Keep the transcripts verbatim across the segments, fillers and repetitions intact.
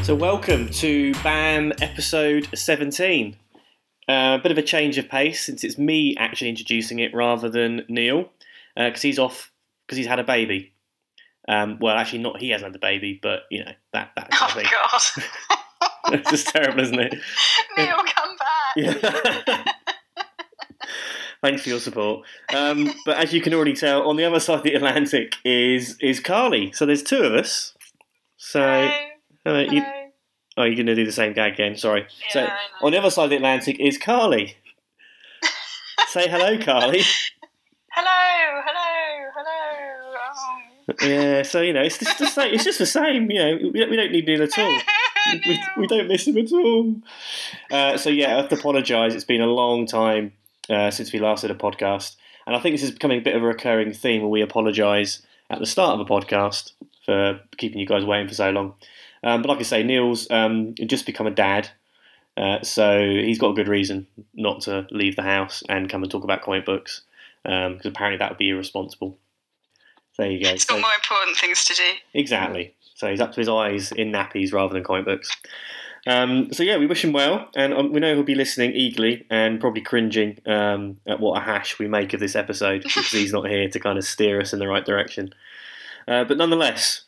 So welcome to BAM episode seventeen. A uh, bit of a change of pace since it's me actually introducing it rather than Neil, because uh, he's off because he's had a baby. Um, well, actually, not he hasn't had the baby, but you know that that. Kind oh of thing. God! It's just terrible, isn't it? Neil, come back! Yeah. Thanks for your support. Um, but as you can already tell, on the other side of the Atlantic is is Carly. So there's two of us. So Hello. uh, you, Hello. oh, you're going to do the same gag again. Sorry. Yeah, so I know. on the other side of the Atlantic is Carly. Say hello, Carly. Hello, hello, hello. Oh. Yeah. So you know, it's just the same. It's just the same. You know, we don't, we don't need Neil at all. we, we don't miss him at all. Uh, so yeah, I have to apologise. It's been a long time uh, since we last did a podcast, and I think this is becoming a bit of a recurring theme where we apologise at the start of a podcast for keeping you guys waiting for so long. Um, but like I say, Neil's um, just become a dad, uh, so he's got a good reason not to leave the house and come and talk about comic books, because um, apparently that would be irresponsible. There you go. It's got so, more important things to do. Exactly. So he's up to his eyes in nappies rather than comic books. Um, so yeah, we wish him well, and um, we know he'll be listening eagerly and probably cringing um, at what a hash we make of this episode, because he's not here to kind of steer us in the right direction. Uh, but nonetheless,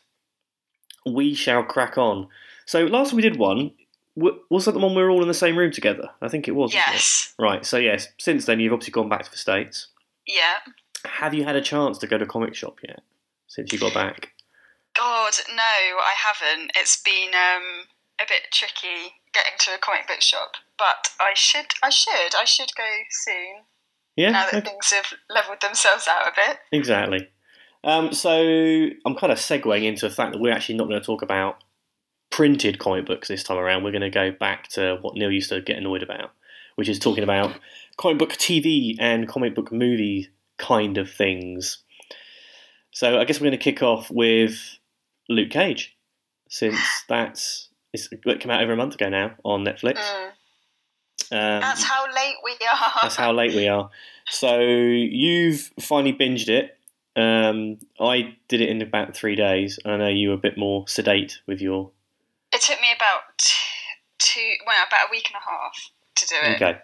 we shall crack on. So last time we did one, was that the one we were all in the same room together? I think it was. Yes. It? Right. So yes, since then you've obviously gone back to the States. Yeah. Have you had a chance to go to a comic shop yet since you got back? God, no, I haven't. It's been um, a bit tricky getting to a comic book shop, but I should. I should. I should go soon. Yeah. Now that okay. things have levelled themselves out a bit. Exactly. Um, so I'm kind of segueing into the fact that we're actually not going to talk about printed comic books this time around. We're going to go back to what Neil used to get annoyed about, which is talking about comic book T V and comic book movie kind of things. So I guess we're going to kick off with Luke Cage, since that's it's, it came out over a month ago now on Netflix. Mm. Um, That's how late we are. That's how late we are. So you've finally binged it. Um, I did it in about three days. I know you were a bit more sedate with your... It took me about two, well, about a week and a half to do it. Okay.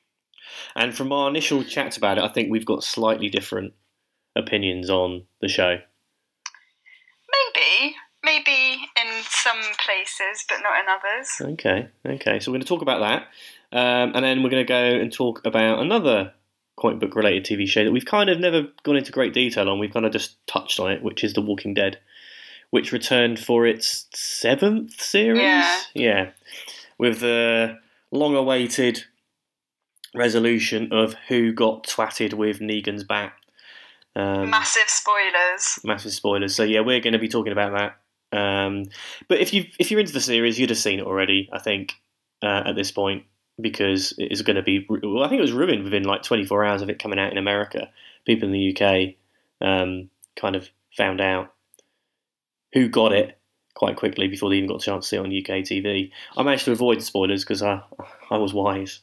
And from our initial chats about it, I think we've got slightly different opinions on the show. Maybe. Maybe in some places, but not in others. Okay, okay. So we're going to talk about that. Um, and then we're going to go and talk about another comic book related T V show that we've kind of never gone into great detail on. We've kind of just touched on it, which is The Walking Dead, which returned for its seventh series. Yeah. Yeah. With the long-awaited resolution of who got twatted with Negan's bat. Um, Massive spoilers. Massive spoilers. So yeah, we're going to be talking about that. Um, but if you if you're into the series, you'd have seen it already, I think, uh, at this point, because it is going to be. Well, I think it was ruined within like twenty-four hours of it coming out in America. People in the U K um, kind of found out who got it quite quickly before they even got a chance to see it on U K T V. I managed to avoid spoilers because I I was wise.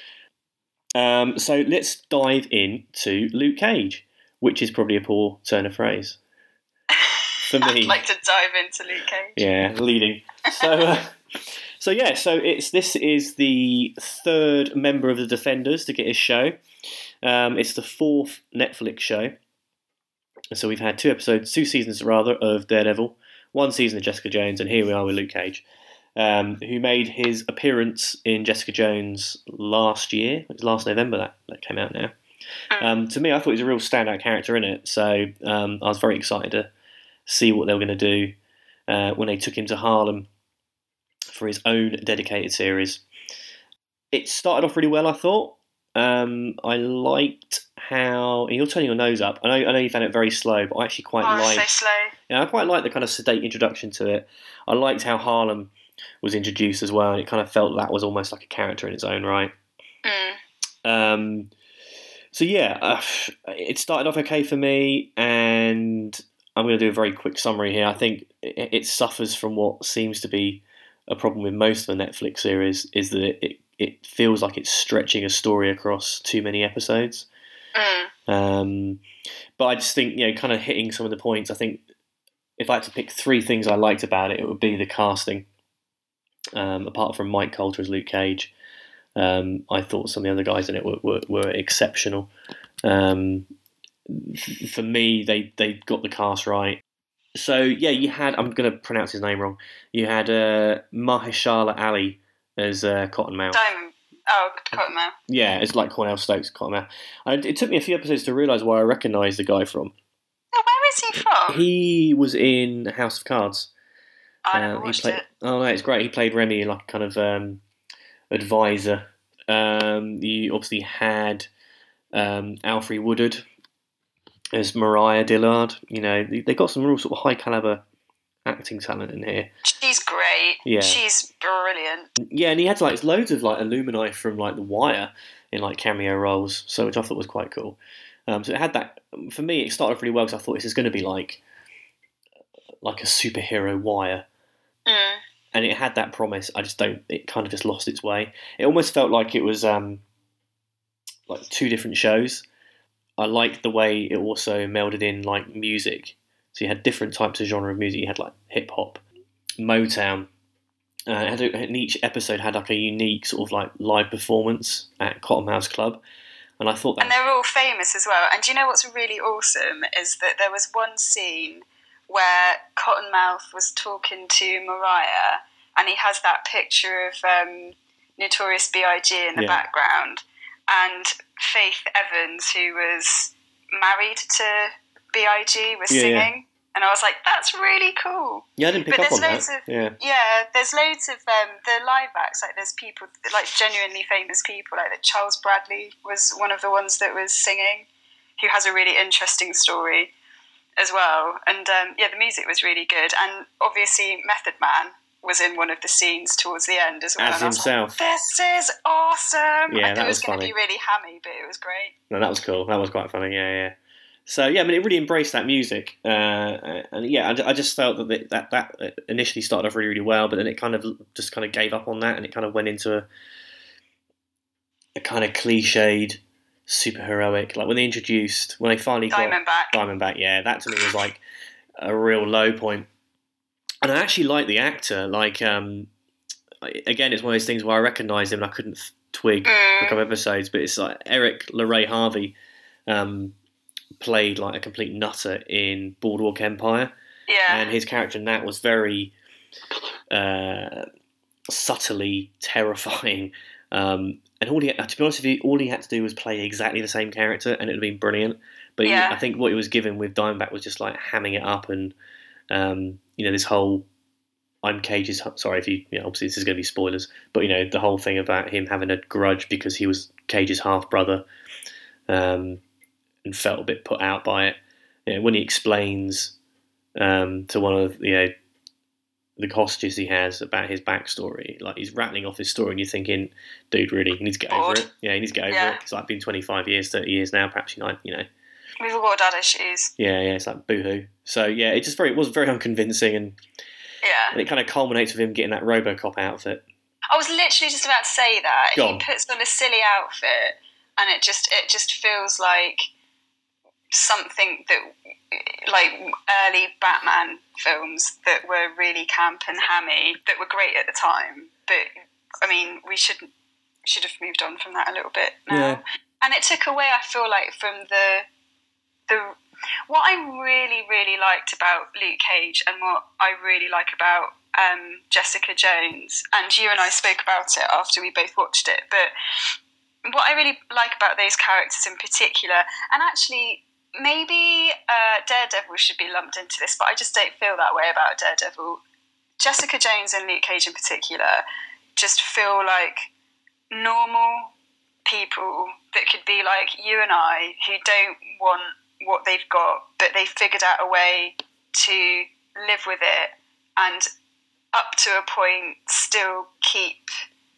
Um, so let's dive into Luke Cage, which is probably a poor turn of phrase for me. I'd like to dive into Luke Cage. Yeah, leading. So, uh, so yeah, so it's this is the third member of the Defenders to get his show. Um, it's the fourth Netflix show. So we've had two episodes, two seasons rather, of Daredevil, one season of Jessica Jones, and here we are with Luke Cage, um, who made his appearance in Jessica Jones last year. It was last November that, that came out now. Um, to me, I thought he was a real standout character in it, so um, I was very excited to see what they were going to do uh, when they took him to Harlem for his own dedicated series. It started off really well, I thought. Um, I liked how... And you're turning your nose up. I know I know you found it very slow, but I actually quite oh, liked... so slow. Yeah, I quite liked the kind of sedate introduction to it. I liked how Harlem was introduced as well, and it kind of felt that was almost like a character in its own right. Mm. Um, so yeah, uh, it started off okay for me, and I'm going to do a very quick summary here. I think it, it suffers from what seems to be a problem with most of the Netflix series, is that it, it, it feels like it's stretching a story across too many episodes. Mm. Um, but I just think, you know, kind of hitting some of the points, I think if I had to pick three things I liked about it, it would be the casting. Um, apart from Mike Coulter as Luke Cage, um, I thought some of the other guys in it were were, were exceptional. Um, f- for me, they they got the cast right. So yeah, you had, I'm going to pronounce his name wrong. You had uh, Mahershala Ali as uh, Cottonmouth. Diamond. Oh, Cottonmouth. Yeah, it's like Cornell Stokes Cottonmouth. And it took me a few episodes to realise where I recognised the guy from. Oh, where is he from? He was in House of Cards. I never Uh, he watched played, it. Oh no, it's great. He played Remy, like kind of um, advisor. Um, you obviously had um, Alfre Woodard as Mariah Dillard. You know, they, they got some real sort of high caliber acting talent in here. She's great. Yeah. She's brilliant. Yeah, and he had like loads of like alumni from like The Wire in like cameo roles, so which I thought was quite cool. Um, so it had that. For me, it started off really well because I thought this is going to be like like a superhero Wire, Mm. and it had that promise. I just don't. It kind of just lost its way. It almost felt like it was um, like two different shows. I liked the way it also melded in like music. So you had different types of genre of music. You had like hip hop, Motown. Uh, and and each episode had like a unique sort of like live performance at Cottonmouth's Club, and I thought that. And they're all famous as well. And do you know what's really awesome is that there was one scene where Cottonmouth was talking to Mariah, and he has that picture of um, Notorious B I G in the Yeah. background, and Faith Evans, who was married to B I G, was Yeah, singing. yeah. And I was like, that's really cool. Yeah, I didn't pick But up on there's that. loads of- Yeah, Yeah, there's loads of um, the live acts. Like there's people, like genuinely famous people. Like that Charles Bradley was one of the ones that was singing, who has a really interesting story as well. And um, yeah, the music was really good. And obviously, Method Man was in one of the scenes towards the end as well. as and I was himself. like, this is awesome. Yeah, I thought that it was, was going to funny. be really hammy, but it was great. No, that was cool. That was quite funny. Yeah, yeah. So yeah, I mean, it really embraced that music, uh, and yeah, I, I just felt that it, that that initially started off really, really well, but then it kind of just kind of gave up on that, and it kind of went into a, a kind of cliched, superheroic. Like when they introduced, when they finally got Diamondback. Diamondback, yeah, that to me was like a real low point. And I actually like the actor. Like, um, again, it's one of those things where I recognised him and I couldn't twig for a Mm. couple of episodes, but it's like Eric LeRae Harvey. Um, played like a complete nutter in Boardwalk Empire, Yeah. and his character in that was very uh, subtly terrifying. Um, and all he, to be honest with you, all he had to do was play exactly the same character, and it would have been brilliant. But he- Yeah. I think what he was given with Diamondback was just like hamming it up, and um, you know, this whole I'm Cage's. Sorry if you, you know, obviously this is going to be spoilers, but you know, the whole thing about him having a grudge because he was Cage's half brother. Um, and felt a bit put out by it. You know, when he explains um, to one of you know the hostages he has about his backstory, like he's rattling off his story, and you're thinking, dude, really, he needs to get Bored. over it. Yeah, he needs to get over Yeah. it. It's like been twenty-five years, thirty years now, perhaps you know, you know. We've all got dad issues. Yeah, yeah, it's like boohoo. So yeah, it just very it was very unconvincing, and, Yeah. and it kind of culminates with him getting that RoboCop outfit. I was literally just about to say that. Go He on. puts on a silly outfit, and it just it just feels like something that, like early Batman films that were really camp and hammy, that were great at the time. But I mean, we should should have moved on from that a little bit now. Yeah. And it took away, I feel like, from the the what I really really liked about Luke Cage, and what I really like about um, Jessica Jones. And you and I spoke about it after we both watched it. But what I really like about those characters in particular, and actually maybe uh, Daredevil should be lumped into this, but I just don't feel that way about Daredevil. Jessica Jones and Luke Cage in particular just feel like normal people that could be like you and I, who don't want what they've got, but they figured out a way to live with it and up to a point still keep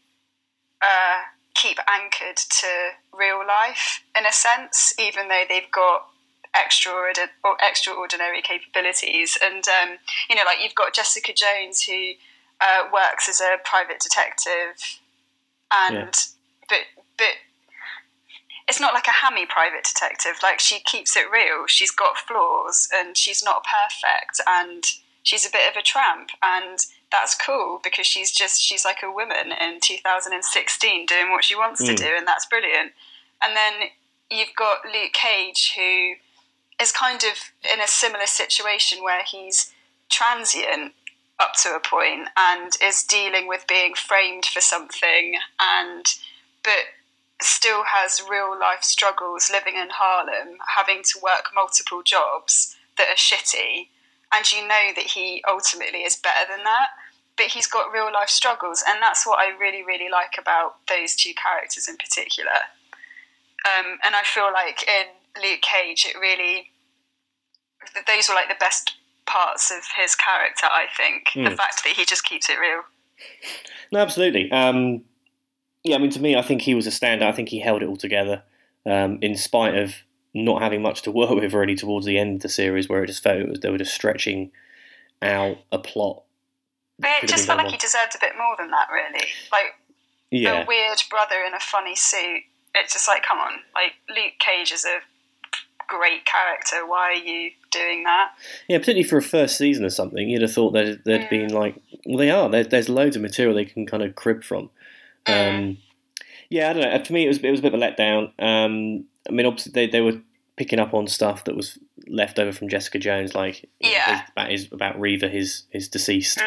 uh, keep anchored to real life in a sense, even though they've got extraordinary or extraordinary capabilities. And um, you know, like you've got Jessica Jones, who uh, works as a private detective, and Yeah. but but it's not like a hammy private detective. Like, she keeps it real. She's got flaws, and she's not perfect, and she's a bit of a tramp, and that's cool because she's just she's like a woman in two thousand sixteen doing what she wants mm. to do, and that's brilliant. And then you've got Luke Cage, who is kind of in a similar situation where he's transient up to a point and is dealing with being framed for something, and but still has real life struggles living in Harlem, having to work multiple jobs that are shitty, and you know that he ultimately is better than that, but he's got real life struggles, and that's what I really, really like about those two characters in particular. Um, and I feel like in Luke Cage, it really, those were like the best parts of his character, I think. Mm. The fact that he just keeps it real. No, absolutely. Um, yeah, I mean, to me, I think he was a standout. I think he held it all together, um, in spite of not having much to work with really towards the end of the series, where it just felt it was, they were just stretching out a plot. But it just felt like he deserved a bit more than that, really. Like, yeah. a weird brother in a funny suit. It's just like, come on. Like, Luke Cage is a great character. Why are you doing that? Yeah, particularly for a first season or something, you'd have thought there'd, there'd mm. been like, well, they are. There, there's loads of material they can kind of crib from. Mm. Um, yeah, I don't know. For me, it was it was a bit of a letdown. Um, I mean, obviously they, they were picking up on stuff that was left over from Jessica Jones, like yeah. about his about Reva, his his deceased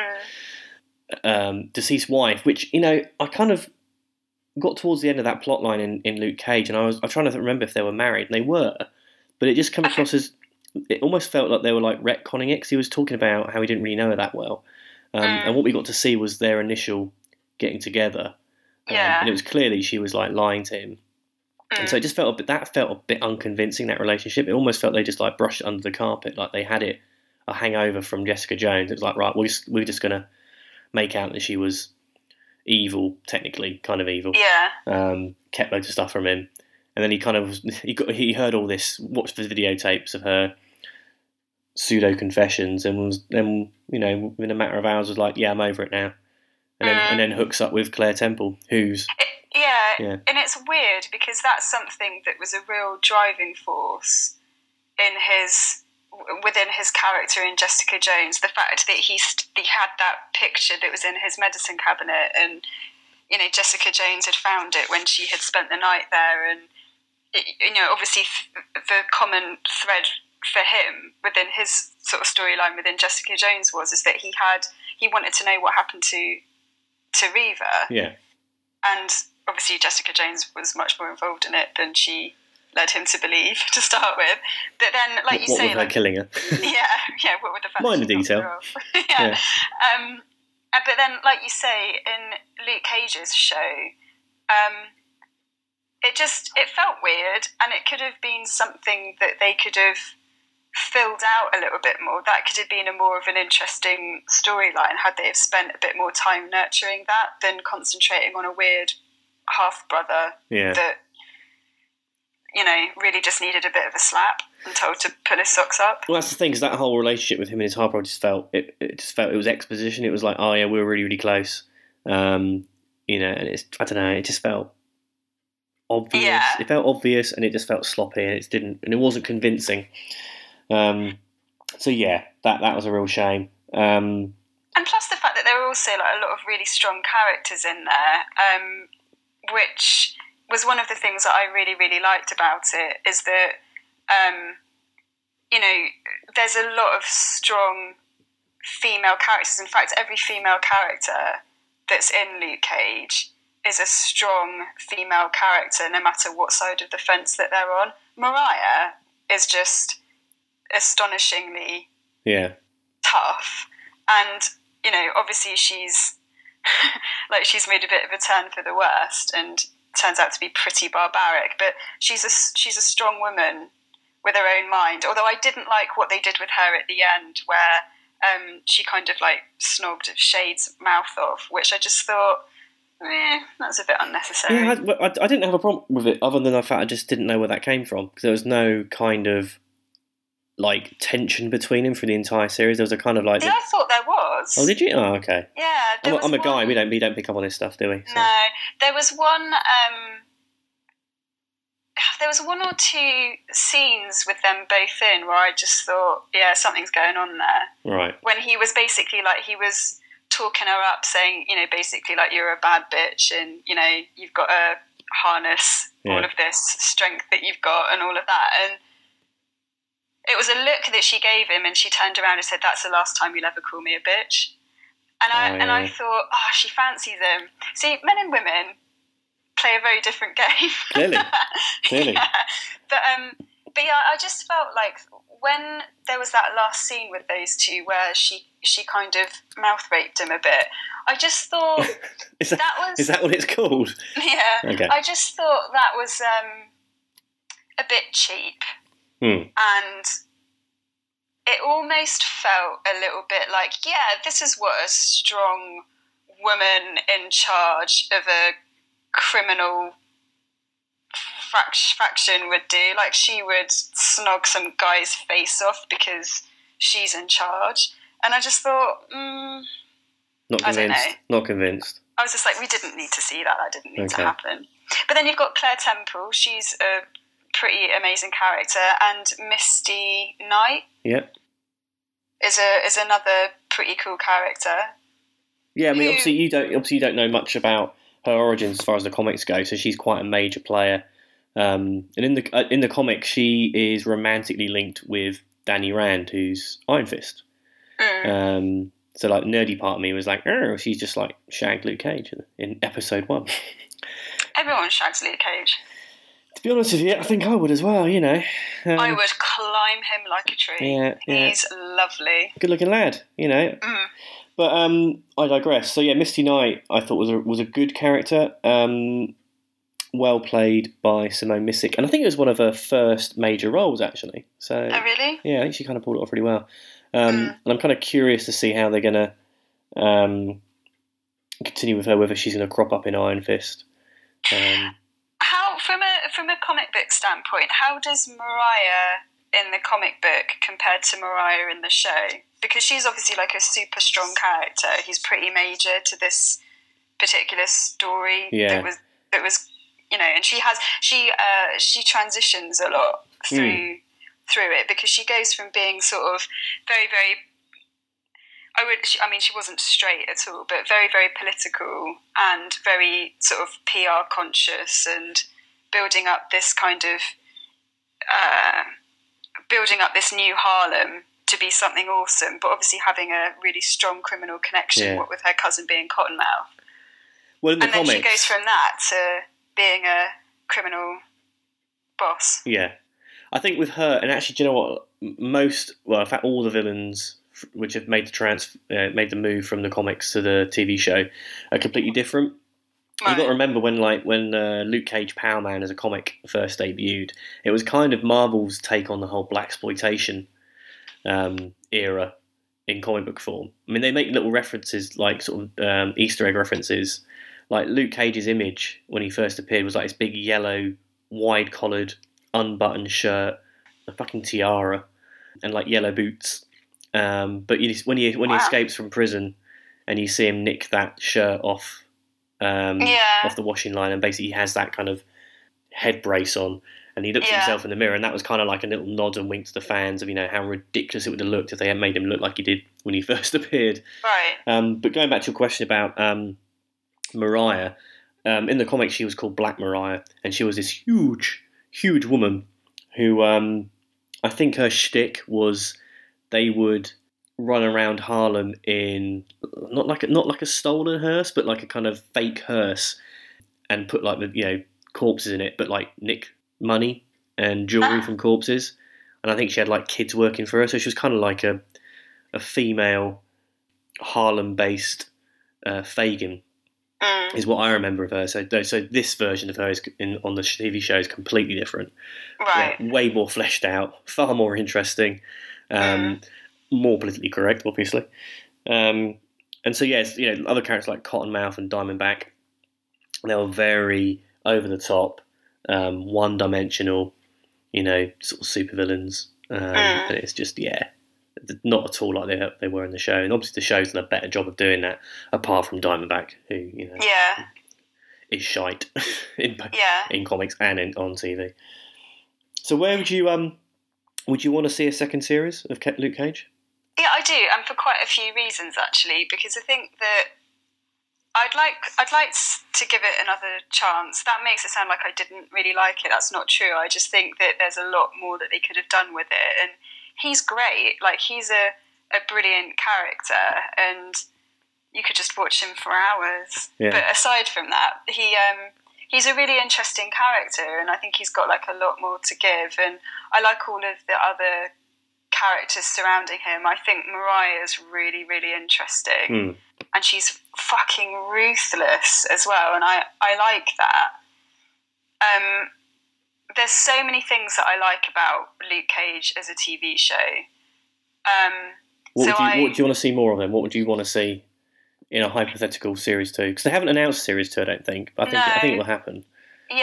mm. um, deceased wife. Which, you know, I kind of got towards the end of that plot line in, in Luke Cage, and I was I was trying to remember if they were married, and they were. But it just came across as, it almost felt like they were like retconning it, because he was talking about how he didn't really know her that well. Um, mm. And what we got to see was their initial getting together. Um, yeah. And it was clearly she was like lying to him. Mm. And so it just felt a bit, that felt a bit unconvincing, that relationship. It almost felt they just like brushed it under the carpet, like they had it, a hangover from Jessica Jones. It was like, right, we're just, we're just going to make out that she was evil, technically, kind of evil. Yeah. Um, kept loads of stuff from him. And then he kind of he got he heard all this, watched the videotapes of her pseudo confessions, and was then, you know, in a matter of hours was like, yeah, I'm over it now, and then mm. and then hooks up with Claire Temple, who's it, yeah, yeah, and it's weird because that's something that was a real driving force in his within his character in Jessica Jones. The fact that he he had that picture that was in his medicine cabinet, and you know, Jessica Jones had found it when she had spent the night there, and you know, obviously the common thread for him within his sort of storyline within Jessica Jones was is that he had he wanted to know what happened to to Reva. Yeah. And obviously Jessica Jones was much more involved in it than she led him to believe to start with. But then, like you what say, with like her killing her. Yeah, yeah. What with the fact minor detail. yeah. yeah. Um, but then, like you say, in Luke Cage's show, um, it just it felt weird, and it could have been something that they could have filled out a little bit more. That could have been a more of an interesting storyline had they have spent a bit more time nurturing that than concentrating on a weird half brother yeah. that, you know, really just needed a bit of a slap and told to pull his socks up. Well, that's the thing, because that whole relationship with him and his half brother just felt it, it just felt it was exposition. It was like, oh yeah, we were really really close, um, you know, and it's I don't know, it just felt obvious. Yeah. It felt obvious, and it just felt sloppy, and it didn't, and it wasn't convincing. Um, so yeah, that that was a real shame. Um, and plus the fact that there were also like a lot of really strong characters in there, um, which was one of the things that I really really liked about it, is that um, you know, there's a lot of strong female characters. In fact, every female character that's in Luke Cage is a strong female character, no matter what side of the fence that they're on. Mariah is just astonishingly yeah tough, and you know, obviously she's like she's made a bit of a turn for the worst and turns out to be pretty barbaric, but she's a she's a strong woman with her own mind. Although I didn't like what they did with her at the end, where um, she kind of like snogged Shade's mouth off, which I just thought, eh, that's a bit unnecessary. Yeah, I, I, I didn't have a problem with it, other than the fact I just didn't know where that came from, because there was no kind of like tension between him for the entire series. There was a kind of like. Yeah, I thought there was. Oh, did you? Oh, okay. Yeah, I'm, there I'm a was guy. one... We don't we don't pick up on this stuff, do we? So. No, there was one. Um, there was one or two scenes with them both in where I just thought, yeah, something's going on there. Right. When he was basically like he was talking her up, saying, you know, basically like you're a bad bitch, and you know you've got to harness yeah. all of this strength that you've got and all of that. And it was a look that she gave him, and she turned around and said, "That's the last time you'll ever call me a bitch." And I oh, yeah. and I thought, oh, she fancies him. See, men and women play a very different game. Clearly, clearly. yeah. But um, but yeah, I just felt like when there was that last scene with those two, where she she kind of mouth raped him a bit, I just thought is that, that was is that what it's called? Yeah. Okay. I just thought that was um a bit cheap, hmm. and it almost felt a little bit like, yeah, this is what a strong woman in charge of a criminal frac- faction would do. Like, she would snog some guy's face off because she's in charge. And I just thought, mm, not I don't convinced. know. Not convinced. I was just like, we didn't need to see that. That didn't need okay. to happen. But then you've got Claire Temple. She's a pretty amazing character. And Misty Knight. Yep. Is a is another pretty cool character. Yeah, I mean, who, obviously you don't obviously you don't know much about her origins as far as the comics go, so she's quite a major player. Um, and in the uh, in the comics, she is romantically linked with Danny Rand, who's Iron Fist. Mm. Um, so, like, the nerdy part of me was like, oh, she's just like shagged Luke Cage in, in episode one. Everyone shags Luke Cage. To be honest with you, I think I would as well, you know. Um, I would climb him like a tree. Yeah, yeah. He's lovely. Good-looking lad, you know. Mm. But um, I digress. So, yeah, Misty Knight, I thought was a, was a good character. Um, well played by Simone Missick. And I think it was one of her first major roles, actually. So, oh, really? Yeah, I think she kind of pulled it off really well. Um, mm. And I'm kind of curious to see how they're going to um, continue with her, whether she's going to crop up in Iron Fist. Um How, from a from a comic book standpoint, how does Mariah in the comic book compared to Mariah in the show? Because she's obviously like a super strong character. He's pretty major to this particular story. Yeah. That was that was you know, and she has she uh, she transitions a lot through mm. through it, because she goes from being sort of very very. I would. I mean, she wasn't straight at all, but very, very political and very sort of P R conscious, and building up this kind of uh, building up this new Harlem to be something awesome. But obviously, having a really strong criminal connection, yeah. what with her cousin being Cottonmouth. Well, in the and comics, then she goes from that to being a criminal boss. Yeah, I think with her, and actually, do you know what? Most, well, in fact, all the villains which have made the trans uh, made the move from the comics to the T V show are completely different. Right. You've got to remember when like when uh, Luke Cage Power Man as a comic first debuted, it was kind of Marvel's take on the whole blaxploitation um, era in comic book form. I mean, they make little references, like sort of um, Easter egg references. Like Luke Cage's image when he first appeared was like this big yellow, wide collared, unbuttoned shirt, a fucking tiara, and like yellow boots. Um, but you, when he when wow. he escapes from prison, and you see him nick that shirt off, um, yeah. off the washing line, and basically he has that kind of head brace on, and he looks yeah. at himself in the mirror, and that was kind of like a little nod and wink to the fans of, you know, how ridiculous it would have looked if they had made him look like he did when he first appeared. Right. Um, but going back to your question about um, Mariah, um, in the comics she was called Black Mariah, and she was this huge, huge woman who um, I think her shtick was they would run around Harlem in not like a, not like a stolen hearse, but like a kind of fake hearse, and put like the you know corpses in it, but like nick money and jewelry ah. from corpses. And I think she had like kids working for her, so she was kind of like a a female Harlem-based uh, Fagin, mm. is what I remember of her. So so this version of her is in, on the T V show is completely different. Right. Yeah, way more fleshed out, far more interesting. Um, mm. More politically correct, obviously. Um, and so, yes, you know, other characters like Cottonmouth and Diamondback, they were very over the top, um, one dimensional, you know, sort of supervillains. Um, mm. And it's just, yeah, not at all like they they were in the show. And obviously, the show's done a better job of doing that, apart from Diamondback, who, you know, yeah. is shite in yeah. in comics and in, on T V. So, where would you um? Would you want to see a second series of Luke Cage? Yeah, I do, and for quite a few reasons actually, because I think that I'd like I'd like to give it another chance. That makes it sound like I didn't really like it. That's not true. I just think that there's a lot more that they could have done with it, and he's great. Like, he's a, a brilliant character, and you could just watch him for hours. Yeah. But aside from that, he um, he's a really interesting character, and I think he's got like a lot more to give. And I like all of the other characters surrounding him. I think Mariah's really, really interesting. Mm. And she's fucking ruthless as well, and I, I like that. Um, there's so many things that I like about Luke Cage as a T V show. Um, what, so would you, I, what do you want to see more of them? What would you want to see in a hypothetical series two? Because they haven't announced series two, I don't think. But I think no, I think it will happen. Yeah,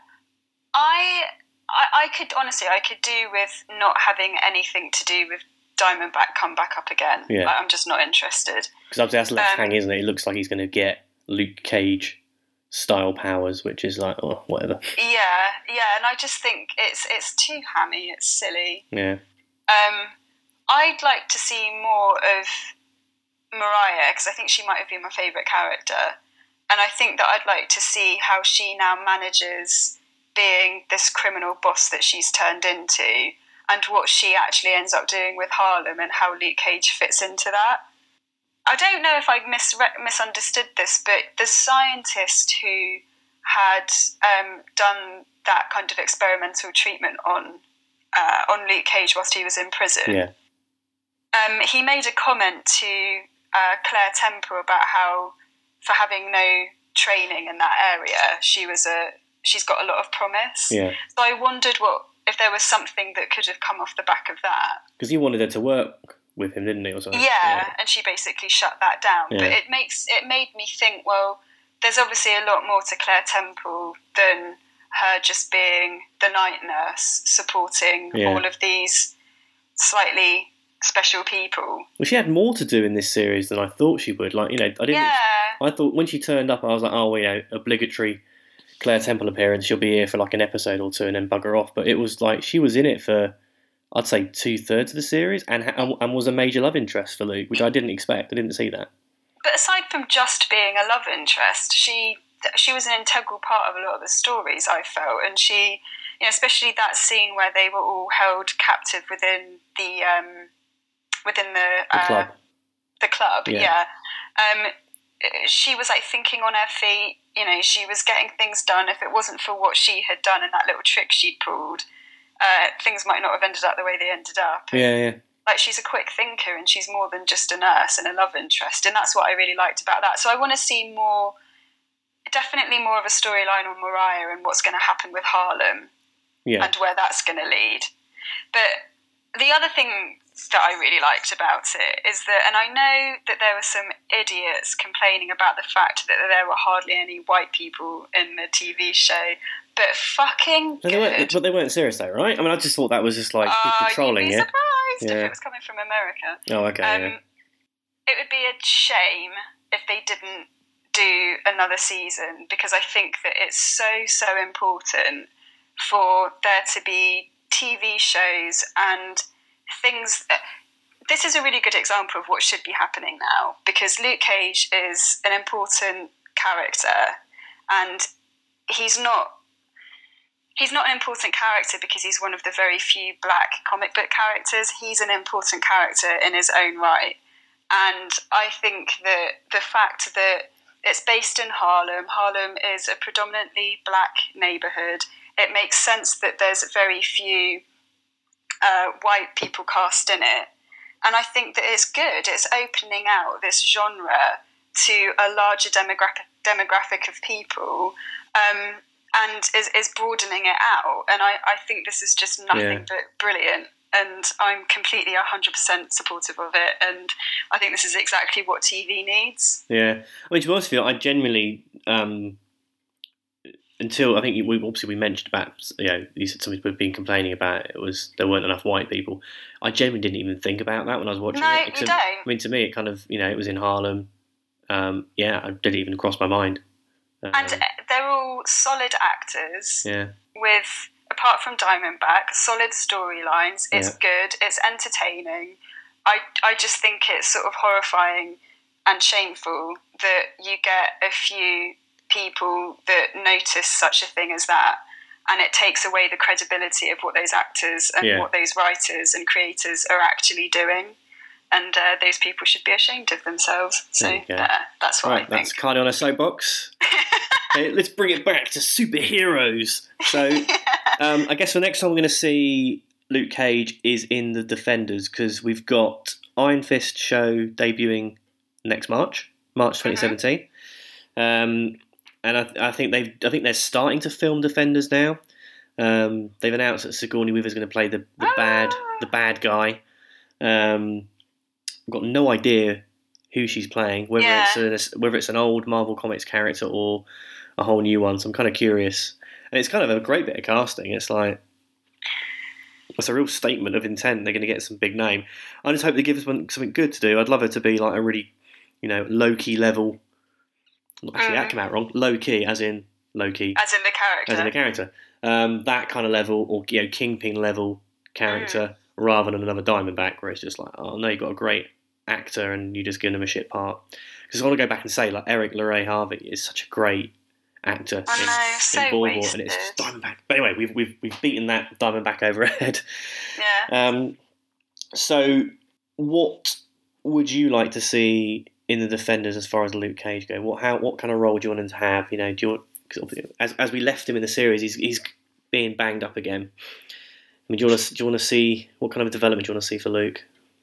I, I I could honestly I could do with not having anything to do with Diamondback come back up again. Yeah. Like, I'm just not interested. Because obviously that's left Um, hanging, isn't it? It looks like he's going to get Luke Cage style powers, which is like, oh, whatever. Yeah, yeah, and I just think it's it's too hammy. It's silly. Yeah. Um, I'd like to see more of Mariah, because I think she might have been my favourite character, and I think that I'd like to see how she now manages being this criminal boss that she's turned into, and what she actually ends up doing with Harlem, and how Luke Cage fits into that. I don't know if I misre- misunderstood this, but the scientist who had um, done that kind of experimental treatment on uh, on Luke Cage whilst he was in prison, Yeah. um, he made a comment to uh, Claire Temple about how, for having no training in that area, she was a she's got a lot of promise. Yeah. So I wondered what if there was something that could have come off the back of that. Because he wanted her to work with him, didn't he? Or something? Yeah, Yeah. and she basically shut that down. Yeah. But it makes it made me think, well, there's obviously a lot more to Claire Temple than her just being the night nurse supporting Yeah. all of these slightly special people. Well, she had more to do in this series than I thought she would. Like, you know, I didn't. Yeah. I thought when she turned up, I was like, oh, well, you know, obligatory Claire Temple appearance. She'll be here for like an episode or two and then bugger off. But it was like she was in it for, I'd say, two thirds of the series, and and was a major love interest for Luke, which I didn't expect. I didn't see that. But aside from just being a love interest, she she was an integral part of a lot of the stories, I felt, and she, you know, especially that scene where they were all held captive within the um, within the, The uh, club. The club, Yeah. yeah. Um, she was like thinking on her feet. You know, she was getting things done. If it wasn't for what she had done and that little trick she'd pulled, uh, things might not have ended up the way they ended up. And, Yeah, yeah. like, she's a quick thinker, and she's more than just a nurse and a love interest, and that's what I really liked about that. So I want to see more, definitely more of a storyline on Mariah and what's going to happen with Harlem, Yeah. and where that's going to lead. But the other thing that I really liked about it is that, and I know that there were some idiots complaining about the fact that there were hardly any white people in the T V show, but fucking But they, weren't, good. but they weren't serious though, right? I mean, I just thought that was just like people Oh, trolling, you'd be yeah. surprised if Yeah. it was coming from America. Oh, okay. Um, yeah. It would be a shame if they didn't do another season, because I think that it's so, so important for there to be T V shows and things. This is a really good example of what should be happening now, because Luke Cage is an important character, and he's not he's not an important character because he's one of the very few black comic book characters. He's an important character in his own right. And I think that the fact that it's based in Harlem, Harlem is a predominantly black neighbourhood, it makes sense that there's very few uh, white people cast in it. And I think that it's good. It's opening out this genre to a larger demographic demographic of people, um, and is, is broadening it out. And I, I think this is just nothing Yeah. but brilliant. And I'm completely one hundred percent supportive of it. And I think this is exactly what T V needs. Yeah, I mean, to be honest with you, I genuinely, um, until I think we obviously we mentioned about, you know, you said something we've been complaining about, it was there weren't enough white people. I genuinely didn't even think about that when I was watching No, it. you Except- don't. I mean, to me, it kind of, you know, it was in Harlem. Um, yeah, it didn't even cross my mind. Um, And they're all solid actors yeah, with, apart from Diamondback, solid storylines. It's Yeah. good. It's entertaining. I, I just think it's sort of horrifying and shameful that you get a few people that notice such a thing as that, and it takes away the credibility of what those actors and Yeah. what those writers and creators are actually doing. And uh, those people should be ashamed of themselves. So There you go. uh, that's what Right, I think. that's Carly on a soapbox. Okay, let's bring it back to superheroes. So, um, I guess the next time we're going to see Luke Cage is in The Defenders, because we've got Iron Fist show debuting next March, March twenty seventeen, mm-hmm. um, and I, I think they, I think they're starting to film Defenders now. Um, they've announced that Sigourney Weaver's going to play the, the bad, the bad guy. Um, I've got no idea who she's playing, whether Yeah. it's a, whether it's an old Marvel Comics character or a whole new one. So I'm kind of curious, and it's kind of a great bit of casting. It's like it's a real statement of intent. They're going to get some big name. I just hope they give us one, something good to do. I'd love her to be like a really, you know, low key level. Actually, Mm. that came out wrong. Low key, as in low key, As in the character. as in the character. Um, that kind of level, or you know, Kingpin level character, Mm. rather than another Diamondback, where it's just like, oh no, you've got a great actor and you just give them a shit part. Because I want to go back and say, like, Eric LeRae Harvey is such a great actor I in, know, so in Boardwalk, wasted. and it's just Diamondback. But anyway, we've we've we've beaten that Diamondback over our head. Yeah. Um, so, what would you like to see in the Defenders as far as Luke Cage go? What how what kind of role do you want him to have? You know, do you want, 'cause as as we left him in the series, he's he's being banged up again. I mean, do you want to do you want to see what kind of development do you want to see for Luke?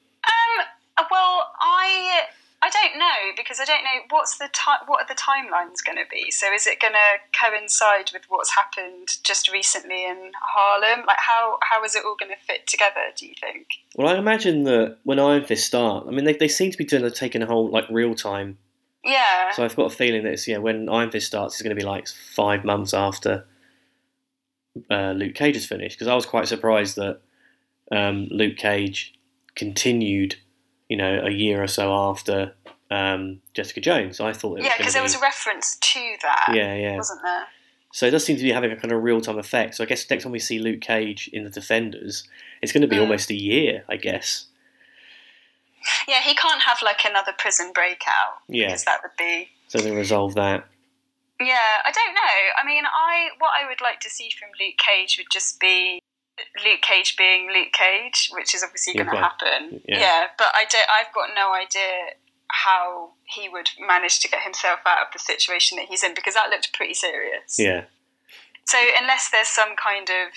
Um. Well, I I don't know, because I don't know what's the ti- what are the timelines going to be. So is it going to coincide with what's happened just recently in Harlem? Like how how is it all going to fit together? Do you think? Well, I imagine that when Iron Fist start, I mean, they they seem to be doing taking a whole like real time. Yeah. So I've got a feeling that it's, yeah, when Iron Fist starts, it's going to be like five months after uh, Luke Cage is finished. Because I was quite surprised that um, Luke Cage continued, you know, a year or so after um, Jessica Jones. I thought it was Yeah, because be, there was a reference to that. yeah, yeah. Wasn't there? So it does seem to be having a kind of real time effect. So I guess next time we see Luke Cage in the Defenders, it's going to be Mm. almost a year, I guess. Yeah, he can't have like another prison breakout. Yeah. Because that would be. So they resolve that. Yeah, I don't know. I mean, I what I would like to see from Luke Cage would just be Luke Cage being Luke Cage, which is obviously Yeah, going to quite. happen. Yeah. Yeah. but I don't. I've got no idea how he would manage to get himself out of the situation that he's in, because that looked pretty serious. Yeah. So unless there's some kind of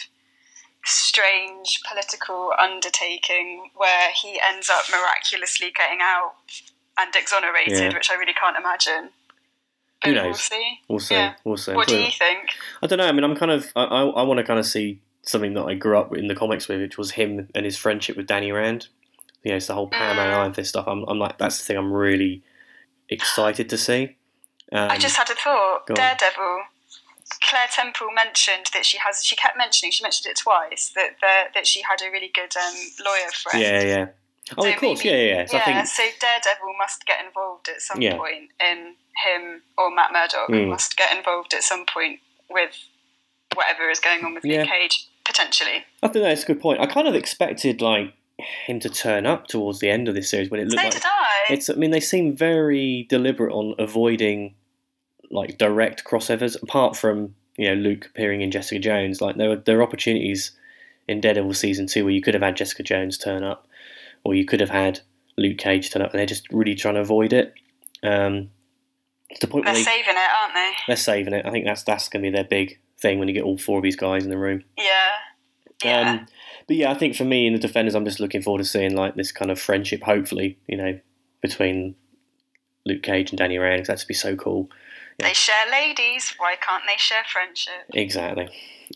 strange political undertaking where he ends up miraculously getting out and exonerated, Yeah. which I really can't imagine. Who But knows? We'll see. We'll see. Yeah. We'll see. What do you think? I don't know. I mean, I'm kind of. I, I, I want to kind of see something that I grew up in the comics with, which was him and his friendship with Danny Rand. You know, it's the whole Paramount Mm. Iron Fist stuff. I'm, I'm like, that's the thing I'm really excited to see. Um, I just had a thought. go on. Daredevil. Claire Temple mentioned that she has. She kept mentioning. She mentioned it twice that the, that she had a really good um, lawyer friend. Yeah, yeah. Oh, So of course, maybe- yeah, yeah. yeah. So yeah, I think, so Daredevil must get involved at some Yeah. point in him, or Matt Murdock Mm. must get involved at some point with whatever is going on with Yeah. Luke Cage, potentially. I think that's a good point. I kind of expected like him to turn up towards the end of this series when it So looked like did I. it's. I mean, they seem very deliberate on avoiding like direct crossovers. Apart from, you know, Luke appearing in Jessica Jones, like there were there were opportunities in Daredevil season two where you could have had Jessica Jones turn up, or you could have had Luke Cage turn up, and they're just really trying to avoid it. Um, to the point They're where they, saving it, aren't they? they're saving it. I think that's that's going to be their big thing when you get all four of these guys in the room. Yeah. Yeah. Um, but yeah, I think for me in the Defenders, I'm just looking forward to seeing like this kind of friendship, hopefully, you know, between Luke Cage and Danny Rand, because that'd be so cool. They share ladies. Why can't they share friendship? Exactly.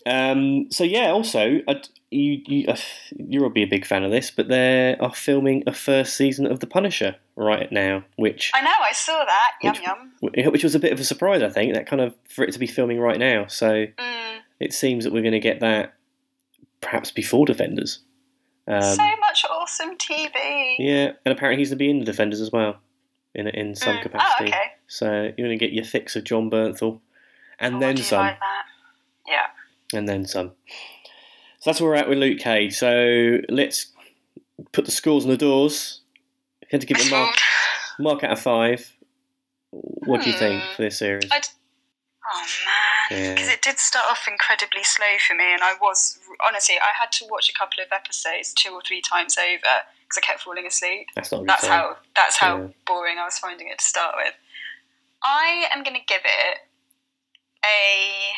Um, so yeah, also, uh, you you uh, you'll be a big fan of this, but they are filming a first season of The Punisher right now, which I know. I saw that. Yum Which- yum. which was a bit of a surprise, I think. That kind of for it to be filming right now. So Mm. it seems that we're going to get that perhaps before Defenders. Um, so much awesome T V. Yeah, and apparently he's going to be in the Defenders as well, in in some Mm. capacity. Oh, okay. So you're going to get your fix of John Bernthal, and Oh, then do you some, like that? Yeah. and then some. So that's where we're at with Luke Cage. So let's put the scores on the doors. If you had to give it a mark, mark out of five, what do you think for this series? I'd, oh man, because Yeah. it did start off incredibly slow for me, and I was honestly I had to watch a couple of episodes two or three times over because I kept falling asleep. That's not a good That's sign. how that's how Yeah. boring I was finding it to start with. I am going to give it a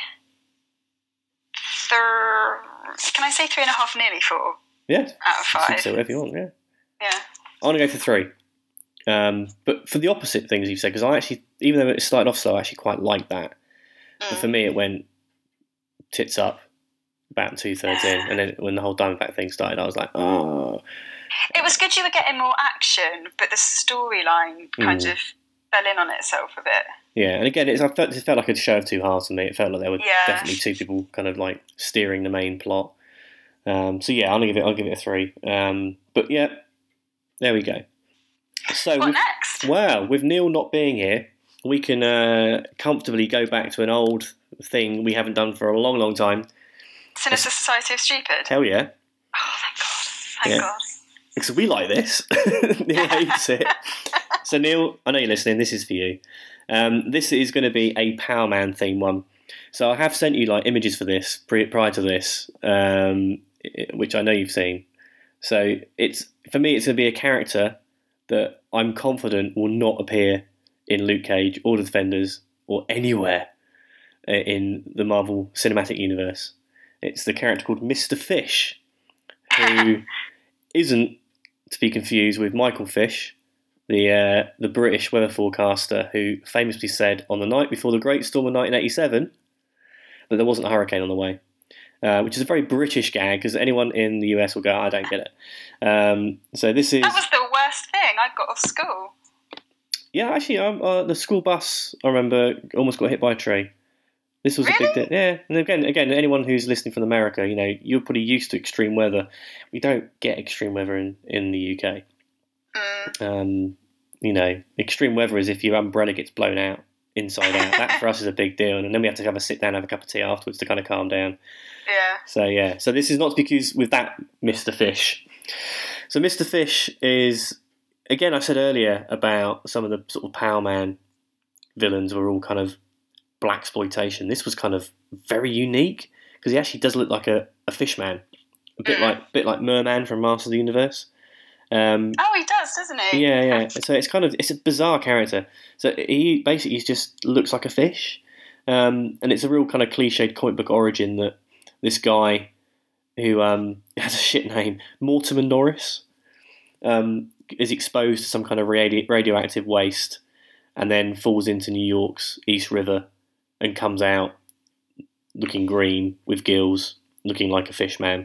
thir- Can I say three and a half, nearly four Yeah, out of you can five? say whatever you want. Yeah, Yeah. I want to go for three. Um, but for the opposite things you've said, because I actually, even though it started off slow, I actually quite liked that. But for Mm. me, it went tits up about two thirds in, and then when the whole Diamondback thing started, I was like, oh, It was good you were getting more action, but the storyline kind Mm. of fell in on itself a bit. yeah. And again, it's, I felt, it felt like a show of two halves to me. It felt like there were Yeah. definitely two people kind of like steering the main plot. Um, so yeah, I'll give it. I'll give it a three. Um, but yeah, there we go. So What with, next? wow, with Neil not being here, we can uh, comfortably go back to an old thing we haven't done for a long, long time. Sinister Society of Stupid. Hell yeah, Oh, thank God. Thank Yeah. God. because we like this. Neil hates it. So Neil, I know you're listening. This is for you. Um, this is going to be a Power Man theme one. So I have sent you like images for this pre- prior to this, um, i- which I know you've seen. So it's for me, it's going to be a character that I'm confident will not appear in Luke Cage or the Defenders or anywhere uh, in the Marvel Cinematic Universe. It's the character called Mister Fish, who isn't to be confused with Michael Fish, the uh, the British weather forecaster who famously said on the night before the Great Storm of nineteen eighty-seven that there wasn't a hurricane on the way, uh, which is a very British gag because anyone in the U S will go, I don't get it. Um, so this is That was the worst thing. I got off school. yeah, actually, um, uh, the school bus I remember almost got hit by a tree. This was a big Really? deal. Yeah, and again, again, anyone who's listening from America, you know, you're pretty used to extreme weather. We don't get extreme weather in, in the U K. Mm. Um, you know, extreme weather is if your umbrella gets blown out inside out. That for us is a big deal, and then we have to have a sit down, and have a cup of tea afterwards to kind of calm down. Yeah. So yeah, so this is not to be confused with that Mister Fish. So Mister Fish is, again, I said earlier about some of the sort of Power Man villains were all kind of black exploitation. This was kind of very unique because he actually does look like a, a fish man, a bit Mm. like bit like Merman from Master of the Universe. Um, Oh, he does, doesn't he? yeah, yeah. So it's kind of it's a bizarre character. So he basically just looks like a fish, um, and it's a real kind of cliched comic book origin that this guy who um, has a shit name, Mortimer Norris, um, is exposed to some kind of radi- radioactive waste, and then falls into New York's East River, and comes out looking green with gills, looking like a fish man,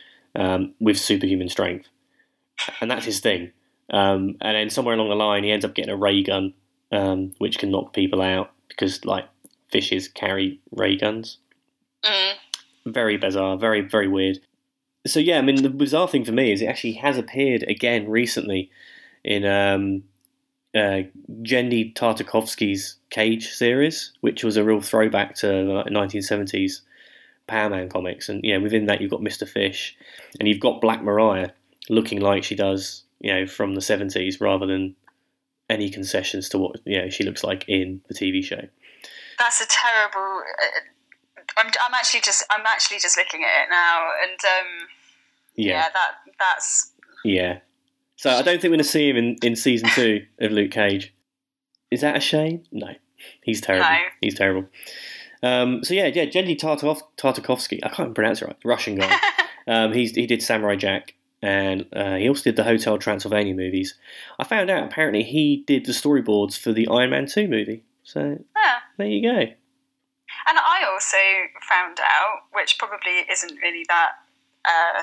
um, with superhuman strength, and that's his thing. Um, and then somewhere along the line, he ends up getting a ray gun, um, which can knock people out because, like, fishes carry ray guns. Mm. Very bizarre, very, very weird. So, yeah, I mean, the bizarre thing for me is it actually has appeared again recently in um, uh, Genndy Tartakovsky's Cage series, which was a real throwback to the nineteen seventies Power Man comics. And, you know, within that, you've got Mister Fish, and you've got Black Mariah looking like she does, you know, from the seventies rather than any concessions to what, you know, she looks like in the T V show. That's a terrible. Uh, I'm, I'm actually just. I'm actually just looking at it now, and um, yeah. Yeah, that that's. yeah. So I don't think we're going to see him in, in season two of Luke Cage. Is that a shame? No. He's terrible. No. He's terrible. Um, so yeah, yeah, Genndy Tartakov, Tartakovsky, I can't even pronounce it right, Russian guy. um, he's, he did Samurai Jack, and uh, he also did the Hotel Transylvania movies. I found out apparently he did the storyboards for the Iron Man two movie. So Yeah. there you go. And I also found out, which probably isn't really that uh,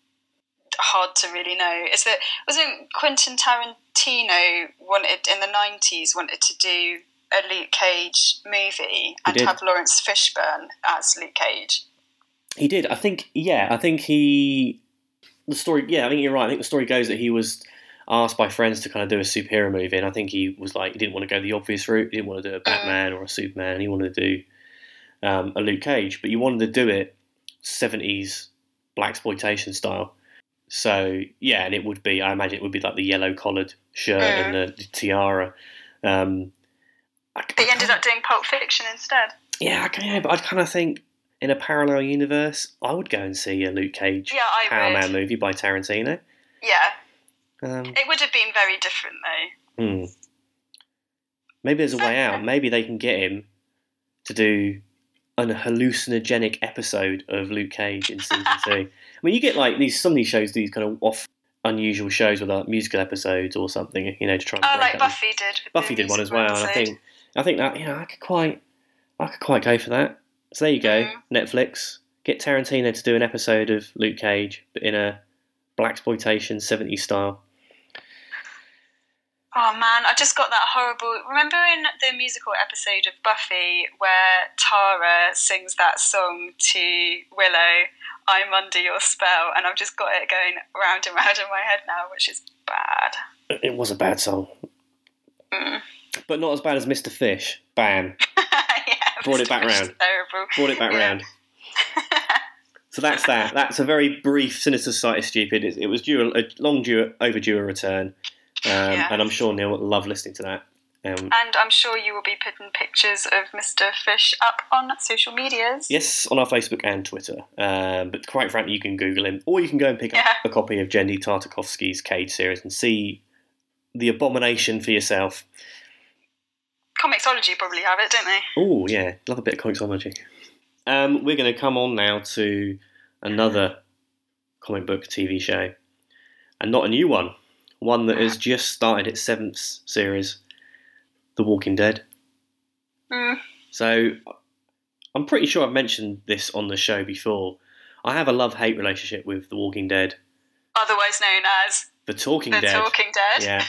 hard to really know, is that wasn't Quentin Tarantino wanted in the nineties wanted to do a Luke Cage movie and did. have Lawrence Fishburne as Luke Cage? He did. I think, yeah, I think he, the story, yeah, I think you're right. I think the story goes that he was asked by friends to kind of do a superhero movie, and I think he was like, he didn't want to go the obvious route. He didn't want to do a Batman or a Superman. He wanted to do um, a Luke Cage, but he wanted to do it seventies blaxploitation style. So yeah, and it would be, I imagine it would be like the yellow collared shirt mm. and the, the tiara. Um, I, but you ended up doing Pulp Fiction instead. Yeah, okay, yeah, but I'd kind of think in a parallel universe, I would go and see a Luke Cage yeah, I Power would. Man movie by Tarantino. Yeah. Um, it would have been very different though. Hmm. Maybe there's a way out. Maybe they can get him to do an hallucinogenic episode of Luke Cage in season two. I mean, you get like these some of these shows, these kind of off unusual shows with like musical episodes or something, you know, to try and oh, break like Buffy them. did. Buffy did one as well, episode. and I think I think that you know I could quite I could quite go for that. So there you go, mm. Netflix. Get Tarantino to do an episode of Luke Cage, but in a blaxploitation seventies style. Oh man, I just got that horrible... Remember in the musical episode of Buffy where Tara sings that song to Willow, I'm Under Your Spell, and I've just got it going round and round in my head now, which is bad. It was a bad song. Mm. But not as bad as Mister Fish. Bam. yeah, Brought it back round. Terrible. Brought it back yeah. round. So that's that. That's a very brief Sinister Society Stupid. It, it was due a long due overdue a return. Um, yeah. And I'm sure Neil will love listening to that. Um, and I'm sure you will be putting pictures of Mister Fish up on social medias. Yes, on our Facebook and Twitter. Um, but quite frankly, you can Google him, or you can go and pick yeah. up a copy of Jendy Tartakovsky's Cage series and see the abomination for yourself. Comixology probably have it, don't they? Oh, yeah. Love a bit of Comixology. Um, we're going to come on now to another comic book T V show. And not a new one. One that has just started its seventh series, The Walking Dead. Mm. So, I'm pretty sure I've mentioned this on the show before. I have a love-hate relationship with The Walking Dead. Otherwise known as... The Talking the Dead. The Talking Dead. Yeah.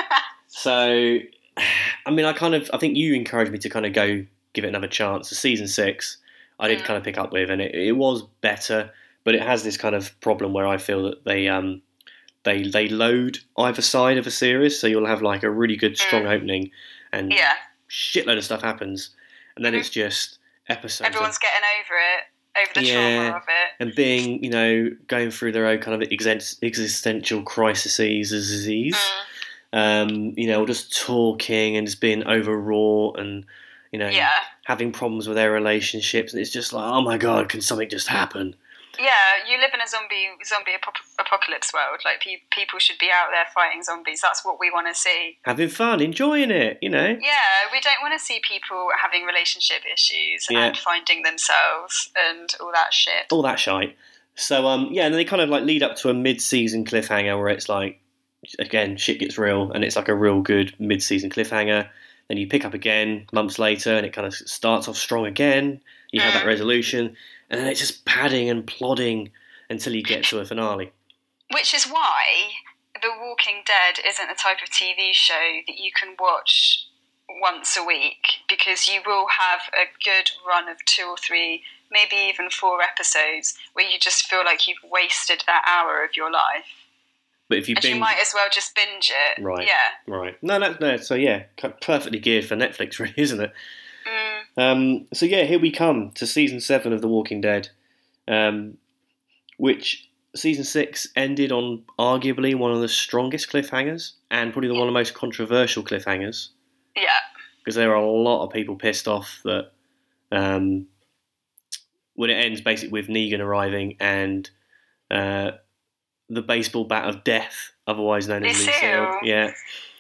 So, I mean, I kind of... I think you encouraged me to kind of go give it another chance. The season six, I did mm. kind of pick up with, and it, it was better, but it has this kind of problem where I feel that they... um. They they load either side of a series, so you'll have like a really good strong mm. opening, and yeah. shitload of stuff happens, and then mm-hmm. it's just episodes. Everyone's of, um, getting over it, over the yeah, trauma of it, and being you know going through their own kind of exist- existential crises as disease, mm. um, you know, just talking and just being overwrought and you know yeah. having problems with their relationships, and it's just like, oh my god, can something just happen? Yeah, you live in a zombie zombie ap- apocalypse world. Like pe- people should be out there fighting zombies. That's what we want to see. Having fun, enjoying it, you know. Yeah, we don't want to see people having relationship issues yeah. and finding themselves and all that shit. All that shite. So um, yeah, and they kind of like lead up to a mid-season cliffhanger where it's like, again, shit gets real, and it's like a real good mid-season cliffhanger. Then you pick up again months later, and it kind of starts off strong again. You have mm. that resolution. And then it's just padding and plodding until you get to a finale. Which is why The Walking Dead isn't a type of T V show that you can watch once a week, because you will have a good run of two or three, maybe even four episodes where you just feel like you've wasted that hour of your life. But if you and binge, you might as well just binge it. Right. Yeah. Right. No, no, no. So yeah, perfectly geared for Netflix, really, isn't it? Mm. Um, so yeah, here we come to season seven of The Walking Dead, um, which season six ended on arguably one of the strongest cliffhangers and probably the one of the most controversial cliffhangers. Yeah. Because there are a lot of people pissed off that um, when it ends basically with Negan arriving and uh, the baseball bat of death, otherwise known as Lucille. Yeah.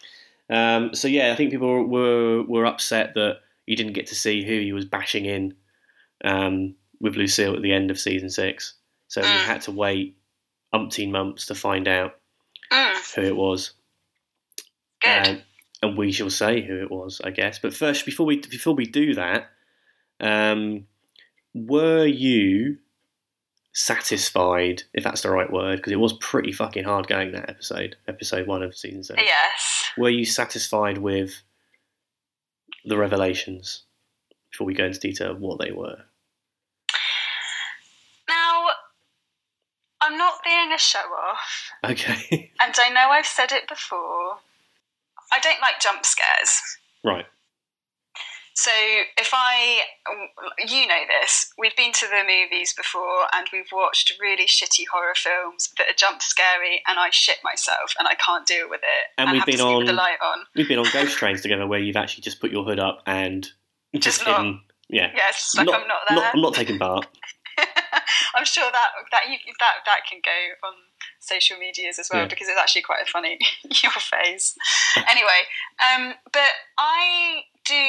Um, so yeah, I think people were were upset that you didn't get to see who he was bashing in um, with Lucille at the end of season six. So mm. we had to wait umpteen months to find out mm. who it was. Good. Um, and we shall say who it was, I guess. But first, before we before we do that, um, were you satisfied, if that's the right word, because it was pretty fucking hard going, that episode, episode one of season seven. Yes. Were you satisfied with the revelations before we go into detail of what they were? Now, I'm not being a show-off. Okay. And I know I've said it before. I don't like jump scares. Right. So if I, you know this, we've been to the movies before and we've watched really shitty horror films that are jump scary, and I shit myself and I can't deal with it. And, and we've have been to sleep on with the light on. We've been on ghost trains together where you've actually just put your hood up and just, Just hidden. not- Yeah, Yes, like not, I'm not there. Not, I'm not taking part. I'm sure that that you, that that can go on social medias as well, Yeah. because it's actually quite a funny your face. Anyway, um, but I do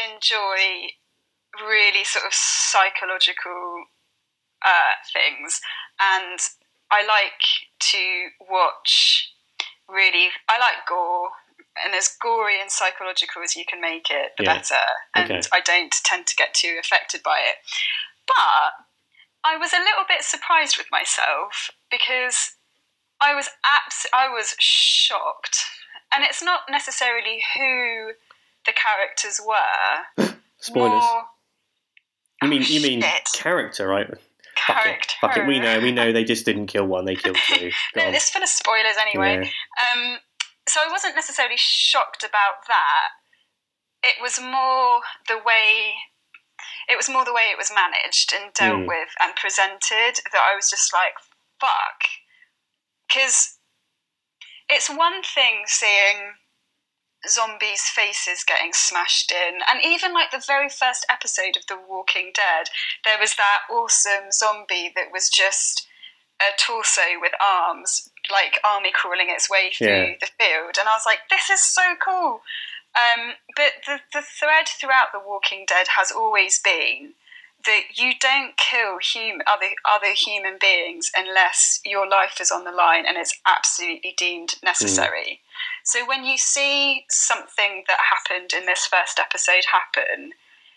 enjoy really sort of psychological uh, things, and I like to watch really. I like gore. And as gory and psychological as you can make it, the Yeah. better. And Okay. I don't tend to get too affected by it. But I was a little bit surprised with myself because I was abs- I was shocked. And it's not necessarily who the characters were. Spoilers. More You mean you mean shit. character, right? Fuck it. character. Fuck it. We know. We know they just didn't kill one. They killed two. Go No, on. this is full of spoilers anyway. Yeah. Um, so I wasn't necessarily shocked about that. It was more the way it was more the way it was managed and dealt Mm. with and presented that I was just like, fuck. Because it's one thing seeing zombies' faces getting smashed in, and even like the very first episode of The Walking Dead, there was that awesome zombie that was just a torso with arms, like army crawling its way through Yeah. the field, and I was like, this is so cool. Um, but the, the thread throughout The Walking Dead has always been that you don't kill hum- other other human beings unless your life is on the line and it's absolutely deemed necessary. Mm. So when you see something that happened in this first episode happen,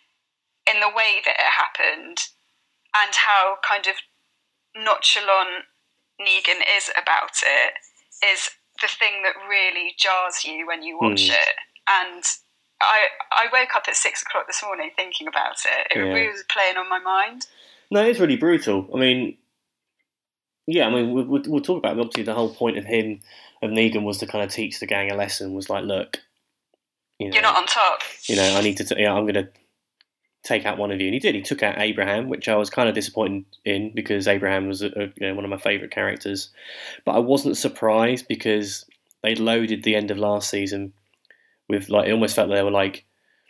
in the way that it happened, and how kind of nonchalant Negan is about it, is the thing that really jars you when you watch mm. it. And I I woke up at six o'clock this morning thinking about it. It Yeah. really was playing on my mind. No, it's really brutal. I mean, yeah, I mean, we'll, we'll, we'll talk about it. Obviously, the whole point of him, of Negan, was to kind of teach the gang a lesson. Was like, look, you know, you're not on top. You know, I need to. T- yeah, I'm going to take out one of you, and he did. He took out Abraham, which I was kind of disappointed in because Abraham was, a, a, you know, one of my favourite characters. But I wasn't surprised because they loaded the end of last season with like, it almost felt like they were like,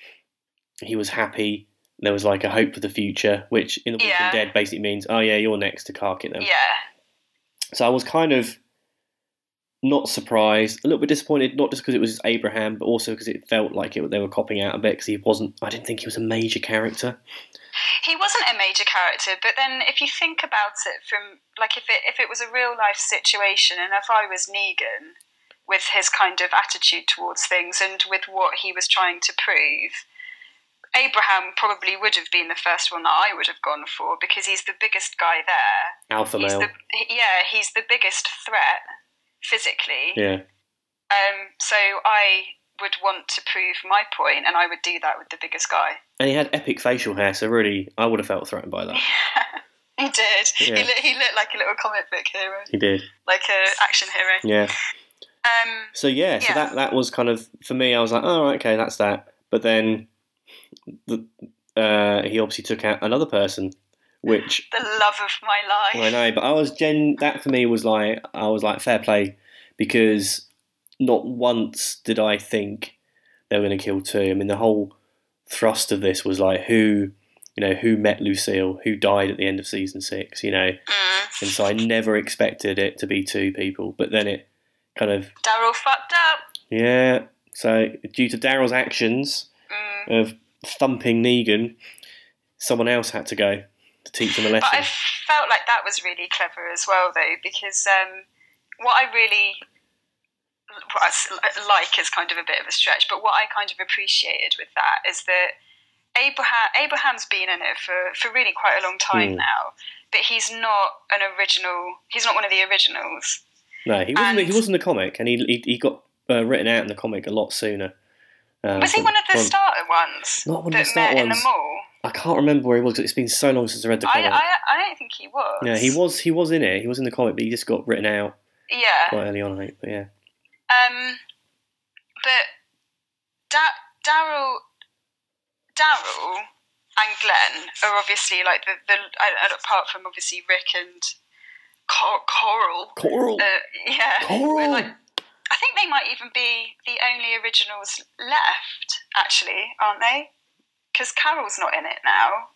he was happy. There was like a hope for the future, which in The Walking Yeah. Dead basically means, oh yeah, you're next to cark it then. Yeah. So I was kind of not surprised, a little bit disappointed, not just because it was Abraham, but also because it felt like it, they were copping out a bit because he wasn't, I didn't think he was a major character. He wasn't a major character, but then if you think about it from, like, if it if it was a real life situation, and if I was Negan with his kind of attitude towards things and with what he was trying to prove, Abraham probably would have been the first one that I would have gone for because he's the biggest guy there. Alpha he's male. The, yeah, he's the biggest threat physically. Yeah. Um. So I would want to prove my point, and I would do that with the biggest guy. And he had epic facial hair, so really, I would have felt threatened by that. He did. Yeah. He, looked, he looked like a little comic book hero. He did. Like a action hero. Yeah. Um. So yeah, so Yeah. that that was kind of, for me, I was like, oh, right, okay, that's that. But then the, uh, he obviously took out another person, which The love of my life. I know, but I was gen. That for me was like, I was like, fair play, because not once did I think they were going to kill two. I mean, the whole thrust of this was like, who, you know, who met Lucille, who died at the end of season six, you know, Mm. and so I never expected it to be two people, but then it kind of, Daryl fucked up. yeah. So due to Daryl's actions Mm. of thumping Negan, someone else had to go to teach him a lesson. But I felt like that was really clever as well, though, because um, what I really what I s- like is kind of a bit of a stretch, but what I kind of appreciated with that is that Abraham Abraham's been in it for, for really quite a long time Mm. now, but he's not an original. He's not one of the originals. No, he wasn't. And- He was in the comic, and he he, he got uh, written out in the comic a lot sooner. Uh, Was he from- one of the from- starter ones? Not one of that the starter met in ones. the mall? I can't remember where he was. 'Cause it's been so long since I read the I, comic. I I don't think he was. Yeah, he was. He was in it. He was in the comic, but he just got written out Yeah. quite early on. I think. But yeah, Um, but da- Daryl Daryl and Glenn are obviously like the, the uh, apart from obviously Rick and Cor- Coral. Coral. Uh, yeah. Coral. Like, I think they might even be the only originals left, actually, aren't they? Because Carol's not in it now.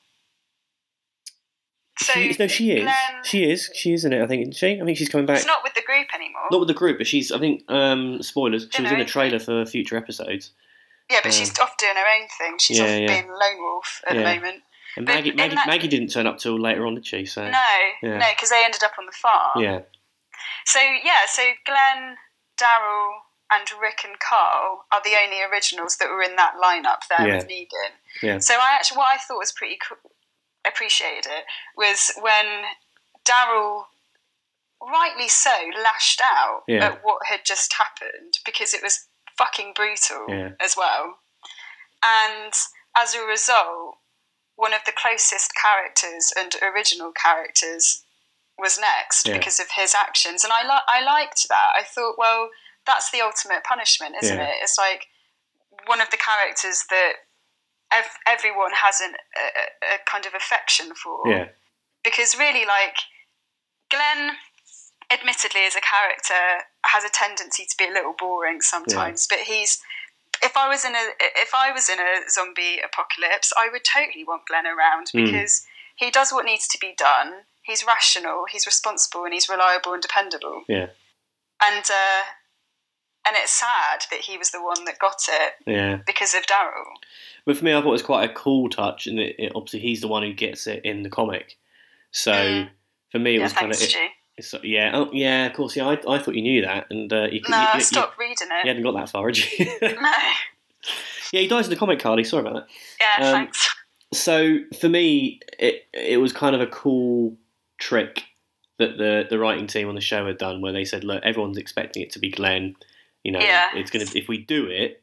So she, no, she is. Glenn, she is. She is in it. I think, isn't she? I think she's coming back. She's not with the group anymore. Not with the group, but she's. I think. Um, spoilers. She Don't was in know. a trailer for future episodes. Yeah, but Um, she's off doing her own thing. She's yeah, off yeah. being lone wolf at Yeah. the moment. And But Maggie, in Maggie, that- Maggie didn't turn up till later on, did she? So No, yeah. no, because they ended up on the farm. yeah, So yeah, so Glenn, Daryl, and Rick and Carl are the only originals that were in that lineup there Yeah. with Negan. Yeah. So I actually, what I thought was pretty cool, appreciated it, was when Daryl, rightly so, lashed out Yeah. at what had just happened because it was fucking brutal Yeah. as well. And as a result, one of the closest characters and original characters was next Yeah. because of his actions. And I, li- I liked that. I thought, well, that's the ultimate punishment, isn't Yeah. it? It's like one of the characters that ev- everyone has an, a, a kind of affection for. yeah, Because really, like, Glenn, admittedly, as a character, has a tendency to be a little boring sometimes. But he's, if I was in a, if I was in a zombie apocalypse, I would totally want Glenn around Mm. because he does what needs to be done. He's rational, he's responsible, and he's reliable and dependable. yeah, And uh, and it's sad that he was the one that got it yeah. because of Daryl. But for me, I thought it was quite a cool touch, and it, it, obviously he's the one who gets it in the comic. So Mm. for me, it Yeah, was kind thanks, of. It, Stu. it's, yeah, oh, yeah, of course. Yeah, I, I thought you knew that, and uh, you, No, you, I you, stopped reading you it. hadn't got that far, had you? No. Yeah, he dies in the comic, Carly. Sorry about that. Yeah, Um, thanks. So for me, it it was kind of a cool trick that the the writing team on the show had done, where they said, "Look, everyone's expecting it to be Glenn. You know, Yeah. it's gonna if we do it,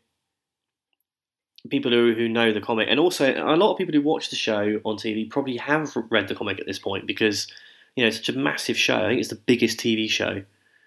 people who who know the comic, and also a lot of people who watch the show on T V probably have read the comic at this point because you know it's such a massive show. I think it's the biggest T V show,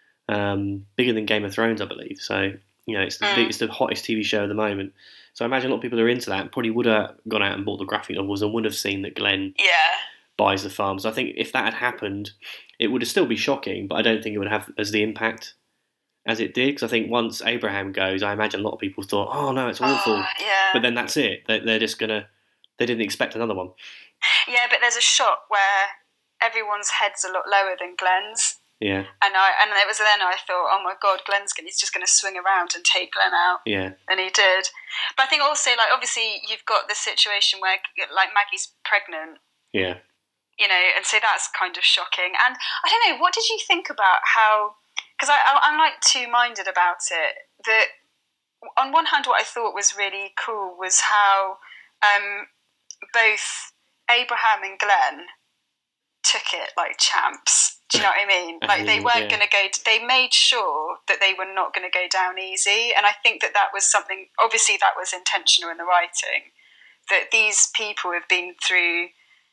um, bigger than Game of Thrones, I believe. So you know, it's the Mm. big, it's the hottest T V show at the moment. So I imagine a lot of people who are into that and probably would have gone out and bought the graphic novels and would have seen that Glenn Yeah. buys the farm. So I think if that had happened, it would have still be shocking, but I don't think it would have as the impact as it did. Because I think once Abraham goes, I imagine a lot of people thought, "Oh no, it's awful," Oh, yeah. but then that's it. They- They're just gonna. They didn't expect another one. Yeah, but there's a shot where everyone's head's a lot lower than Glenn's. Yeah, And I and it was then I thought, oh my god, Glenn's gonna, he's just going to swing around and take Glenn out, yeah, and he did. But I think also, like, obviously you've got the situation where like Maggie's pregnant, yeah. you know, and so that's kind of shocking. And I don't know, what did you think about how? Because I, I I'm like two minded about it. That on one hand, what I thought was really cool was how um, both Abraham and Glenn took it like champs. Do you know what I mean? Like they weren't Yeah. going to go. They made sure that they were not going to go down easy, and I think that that was something. Obviously, that was intentional in the writing. That these people have been through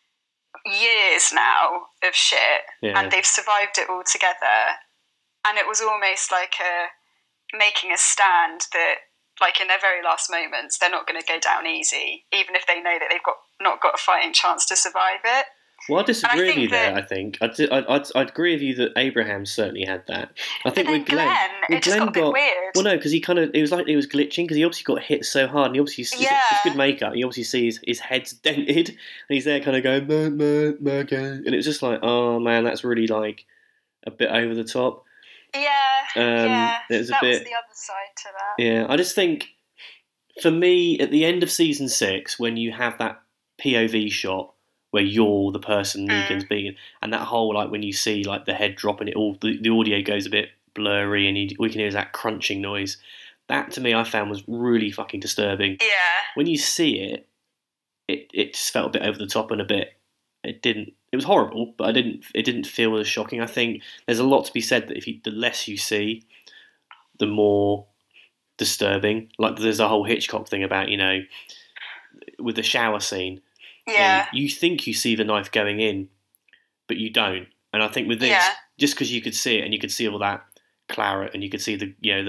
years now of shit, Yeah. and they've survived it all together. And it was almost like a making a stand that, like in their very last moments, they're not going to go down easy, even if they know that they've got not got a fighting chance to survive it. Well, I disagree with think you there. that- I think I'd, I'd, I'd, I'd agree with you that Abraham certainly had that. I think But then with Glenn, Glenn, with it just got a bit weird. Well, no, because he kind of it was like he was glitching because he obviously got hit so hard, and he obviously it's- Yeah. it's good makeup. You obviously see his, his head's dented, and he's there kind of going "Meh, meh, meh, okay," and it's just like, oh man, that's really like a bit over the top. Yeah, Um, yeah. it was a that was bit- the other side to that. Yeah, I just think for me at the end of season six, when you have that P O V shot where you're the person Mm. Negan's being, and that whole like when you see like the head drop and it all the, the audio goes a bit blurry and you, we can hear that crunching noise. That to me I found was really fucking disturbing. Yeah, When you see it, it it just felt a bit over the top and a bit. It didn't. It was horrible, but I didn't. It didn't feel as shocking. I think there's a lot to be said that if you, the less you see, the more disturbing. Like there's a whole Hitchcock thing about you know, with the shower scene. yeah, You, you think you see the knife going in, but you don't. And I think with this, Yeah. just because you could see it and you could see all that claret and you could see the you know the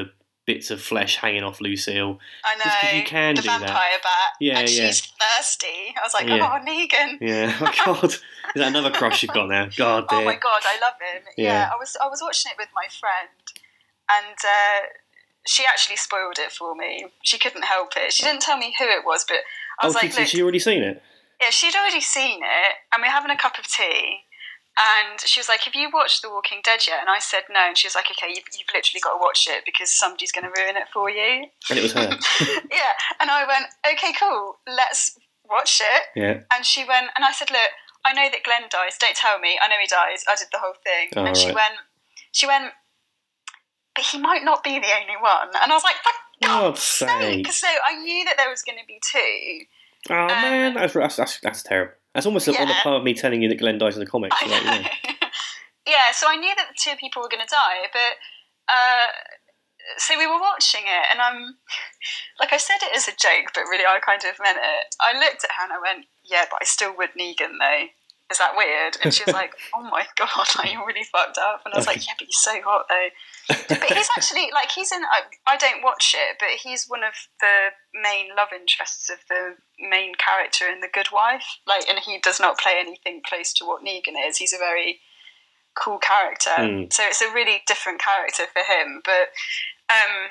bits of flesh hanging off Lucille. I know. Just 'cause you can the do that. vampire bat. Yeah, and yeah. she's thirsty. I was like, Yeah. oh, Negan. Yeah. Oh God, is that another crush you've got now? God, dear. Oh my God, I love him. Yeah. Yeah. I was I was watching it with my friend, and uh, she actually spoiled it for me. She couldn't help it. She didn't tell me who it was, but I Oh, was she, like, so look, she already seen it? yeah, she'd already seen it, and we're having a cup of tea. And she was like, have you watched The Walking Dead yet? And I said no. And she was like, okay, you've, you've literally got to watch it because somebody's going to ruin it for you. And it was her. Yeah. And I went, okay, cool, let's watch it. Yeah. And she went, and I said, look, I know that Glenn dies. Don't tell me. I know he dies. I did the whole thing. Oh, and she right. went, she went, but he might not be the only one. And I was like, for God's God's sake. sake. So I knew that there was going to be two. Oh, Um, man. That's, that's, that's, that's terrible. That's almost Yeah. on the part of me telling you that Glenn dies in the comics. I Like, you know. know. Yeah, so I knew that the two people were going to die, but uh, so we were watching it, and I'm like, I said it as a joke, but really I kind of meant it. I looked at her and I went, yeah, but I still would Negan though. Is that weird? And she was like, oh my God, like, you're really fucked up. And I was like, yeah, but he's so hot though. But he's actually, like, he's in, I, I don't watch it, but he's one of the main love interests of the main character in The Good Wife. Like, and he does not play anything close to what Negan is. He's a very cool character. Mm. So it's a really different character for him. But um,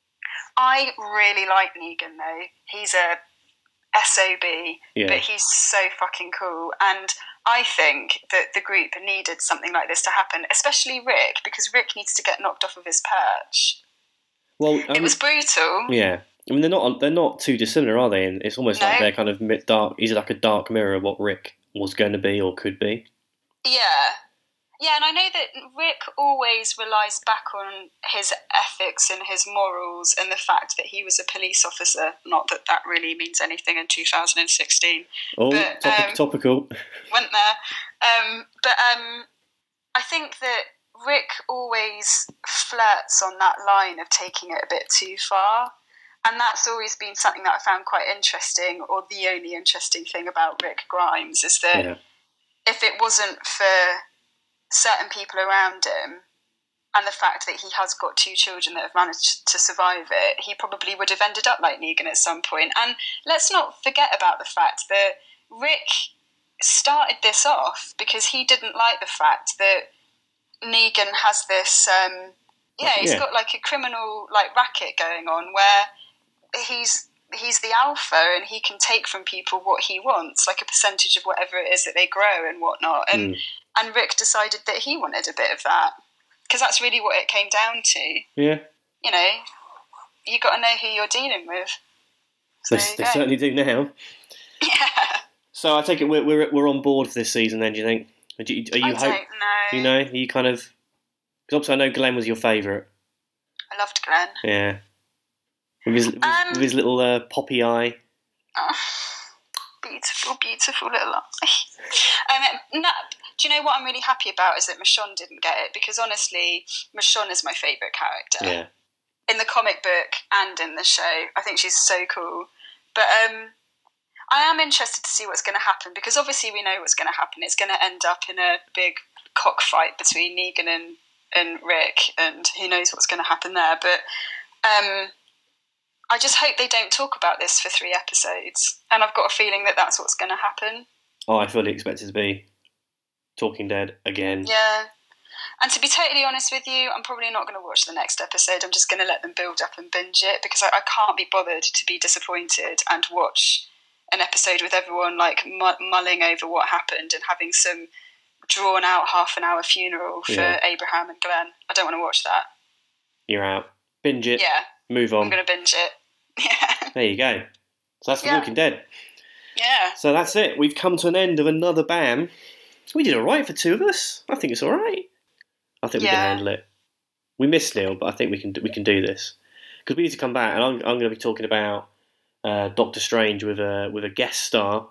I really like Negan, though. He's a S O B, Yeah. but he's so fucking cool. And I think that the group needed something like this to happen, especially Rick, because Rick needs to get knocked off of his perch. Well, It um, was brutal. yeah. I mean, they're not they're not too dissimilar, are they? And it's almost like No. they're kind of mi- dark. He's like a dark mirror of what Rick was going to be or could be. Yeah. Yeah, and I know that Rick always relies back on his ethics and his morals and the fact that he was a police officer. Not that that really means anything in two thousand sixteen. Oh, But, topic, um, topical. Went there. Um, but um, I think that Rick always flirts on that line of taking it a bit too far. And that's always been something that I found quite interesting, or the only interesting thing about Rick Grimes, is that Yeah. if it wasn't for certain people around him and the fact that he has got two children that have managed to survive it, he probably would have ended up like Negan at some point. And let's not forget about the fact that Rick started this off because he didn't like the fact that Negan has this um yeah he's Yeah. got like a criminal like racket going on where he's he's the alpha and he can take from people what he wants, like a percentage of whatever it is that they grow and whatnot. And Mm. and Rick decided that he wanted a bit of that because that's really what it came down to. Yeah. You know, you got to know who you're dealing with. So They, there you they go. certainly do now. Yeah, So I take it we're we're, we're on board for this season. Then do you think? Are you, are you I hope? don't know. You know, are you kind of? Because obviously I know Glenn was your favourite. I loved Glenn. Yeah. With his, with, Um, with his little uh, poppy eye. Oh, beautiful, beautiful little eye. um, no, do you know what I'm really happy about is that Michonne didn't get it, because honestly, Michonne is my favourite character. Yeah. In the comic book and in the show. I think she's so cool. But um, I am interested to see what's going to happen, because obviously we know what's going to happen. It's going to end up in a big cockfight between Negan and, and Rick, and who knows what's going to happen there. But um, I just hope they don't talk about this for three episodes. And I've got a feeling that that's what's going to happen. Oh, I fully expect it to be Talking Dead again. Yeah. And to be totally honest with you, I'm probably not going to watch the next episode. I'm just going to let them build up and binge it, because I, I can't be bothered to be disappointed and watch an episode with everyone like mu- mulling over what happened and having some drawn out half an hour funeral for Yeah. Abraham and Glenn. I don't want to watch that. You're out. Binge it. Yeah, Move I'm on. going to binge it. Yeah. There you go. So that's The Yeah. Walking Dead. Yeah. So that's it. We've come to an end of another B A M. So we did all right for two of us. I think it's all right. I think we Yeah. can handle it. We missed Neil, but I think we can we can do this, because we need to come back, and I'm I'm going to be talking about uh, Doctor Strange with a with a guest star,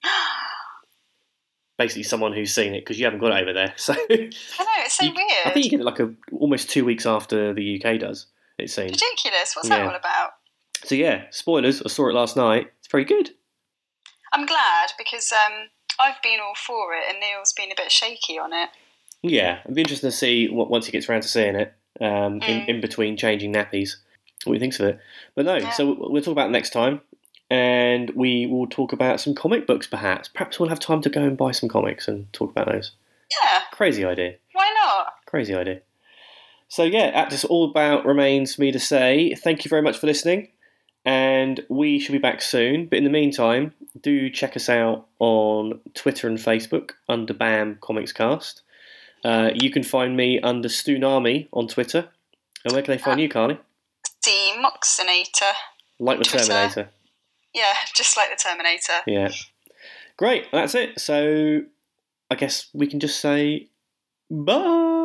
basically someone who's seen it, because you haven't got it over there. So I know, it's so you- weird. I think you get it like a almost two weeks after the U K does. It seems. Ridiculous. What's that Yeah. all about? So yeah, spoilers. I saw it last night. It's very good. I'm glad, because um, I've been all for it and Neil's been a bit shaky on it. Yeah, it'd be interesting to see what, once he gets around to seeing it. Um, in, Mm. in between changing nappies. what he thinks of it. But no, Yeah. so we'll talk about it next time, and we will talk about some comic books. Perhaps, perhaps we'll have time to go and buy some comics and talk about those. Yeah. Crazy idea. Why not? Crazy idea. So yeah, that just all about remains for me to say. Thank you very much for listening, and we shall be back soon. But in the meantime, do check us out on Twitter and Facebook under BAM Comics Cast. Uh, you can find me under Stoonami on Twitter. And where can they find you, Carly? The Moxinator. Like the Twitter. Terminator. Yeah, just like the Terminator. Yeah. Great, that's it. So I guess we can just say bye.